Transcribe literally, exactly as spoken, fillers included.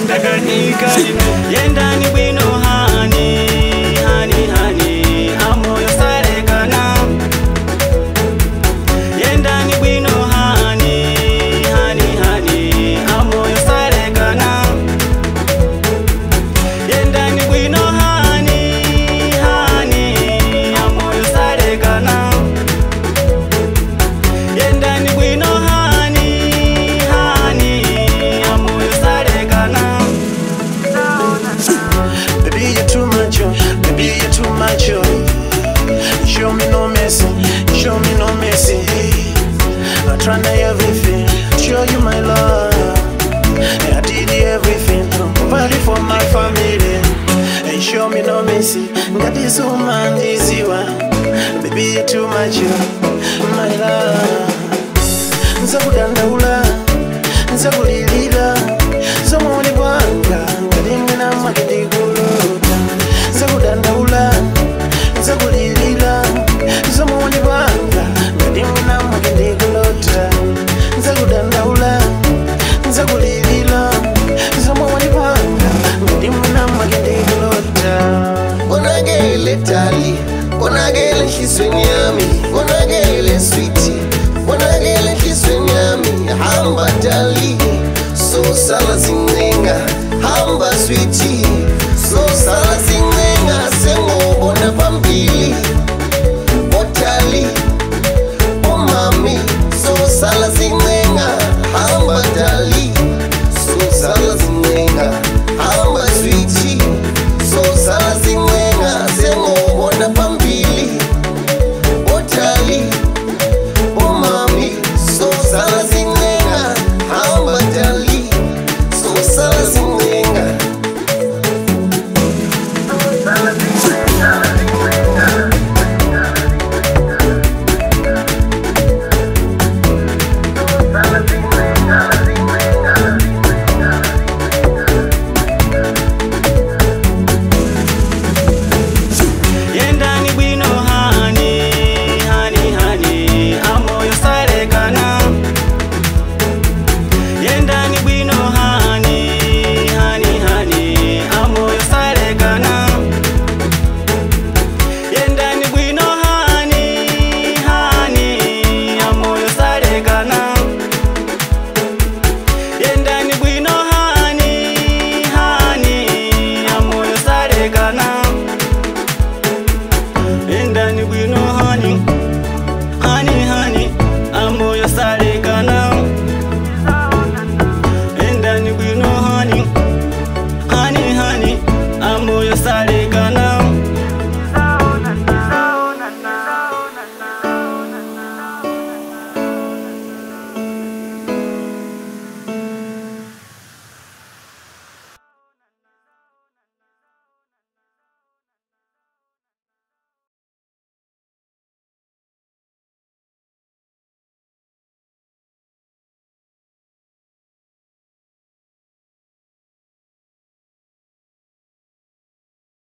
ndakanika yendani bwino hani hani hani amoyo salekana yendani bwino hani hani hani amoyo salekana yendani bwino hani hani amoyo salekana yendani bwino hani hani amoyo salekana. Baby, you're too much, oh. Baby, you're too much, oh. Show me no mercy, show me no mercy. I try everything, show you my love. I did everything, party for my family. And show me no mercy, that is so man, easy one. Baby, you're too much, oh. My love. Nzakudandaula, nzakulilila, zomuli bwanga, ngalimwe na makidigulota. Nzakudandaula, nzakulilila, zomuli bwanga, ngalimwe na makidigulota. Nzakudandaula, nzakulilila, zomuli bwanga, ngalimwe na makidigulota. Onagele tali, onagele kiswenyami, onagele sweetie, onagele kiswenyami, hamba tali, so sala zinenga, hamba sweetie.